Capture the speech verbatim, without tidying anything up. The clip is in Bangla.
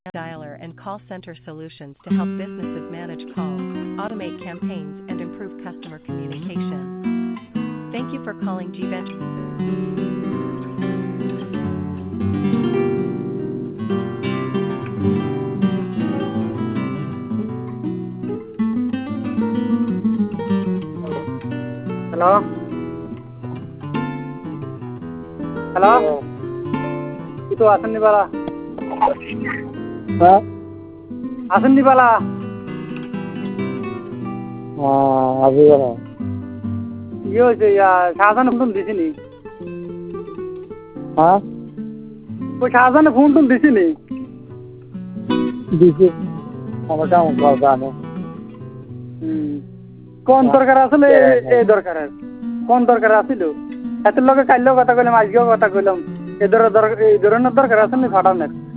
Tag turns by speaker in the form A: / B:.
A: Dialer and call center solutions to help businesses manage calls, automate campaigns, and improve customer communication. Thank you for calling Gvent.
B: Hello? Hello? Itu asan di bala.
C: Ha?
B: Asan di bala.
C: Ah, abi bala.
B: Yo je ya Shahzan phone দিছি নি?
C: Ha?
B: ও Shahzan phone টুন দিছি নি?
C: দিছি। আমার কাম করা জানো।
B: হুম। কোন দরকার আসলে এই দরকার কোন দরকার আছিল? এত লগে কাইলো কথা কইলাম আজকেও কথা কইলাম। এই ধর এই ধরনের দরকার আছে নি ফাটানের।